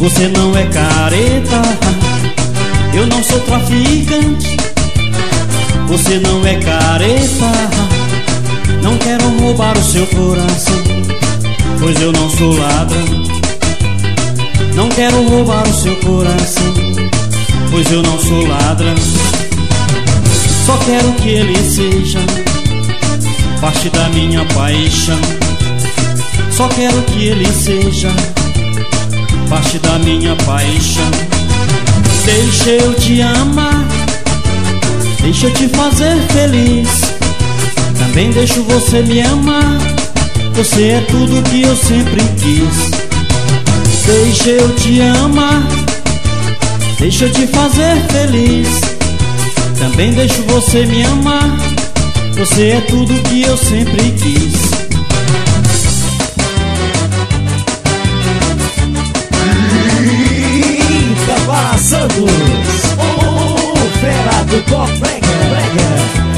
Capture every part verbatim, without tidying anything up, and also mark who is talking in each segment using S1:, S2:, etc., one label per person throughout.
S1: Você não é careta, eu não sou traficante. Você não é careta, não quero roubar o seu coração, pois eu não sou ladrão. Não quero roubar o seu coração, pois eu não sou ladrão. Só quero que ele seja parte da minha paixão. Só quero que ele seja parte da minha paixão. Deixa eu te amar, deixa eu te fazer feliz. Também deixo você me amar, você é tudo que eu sempre quis. Deixa eu te amar, deixa eu te fazer feliz. Também deixo você me amar, você é tudo que eu sempre quis.
S2: Santos, o fera do Top Brega.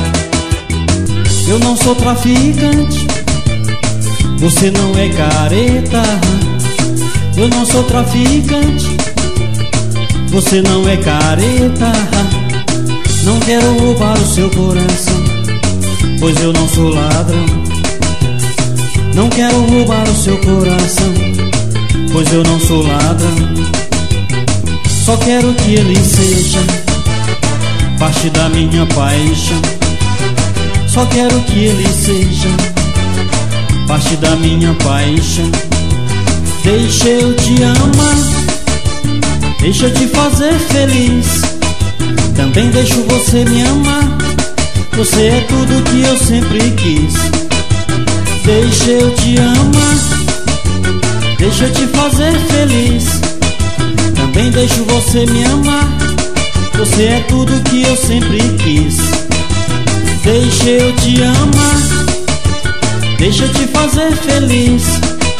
S1: Eu não sou traficante, você não é careta. Eu não sou traficante, você não é careta. Não quero roubar o seu coração, pois eu não sou ladrão. Não quero roubar o seu coração, pois eu não sou ladrão. Só quero que ele seja parte da minha paixão. Só quero que ele seja parte da minha paixão. Deixa eu te amar, deixa eu te fazer feliz. Também deixo você me amar, você é tudo que eu sempre quis. Deixa eu te amar, deixa eu te fazer feliz. Também deixo você me amar, você é tudo que eu sempre quis. Deixa eu te amar, deixa eu te fazer feliz.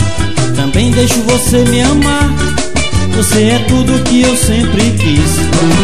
S1: Também deixo você me amar, você é tudo que eu sempre quis.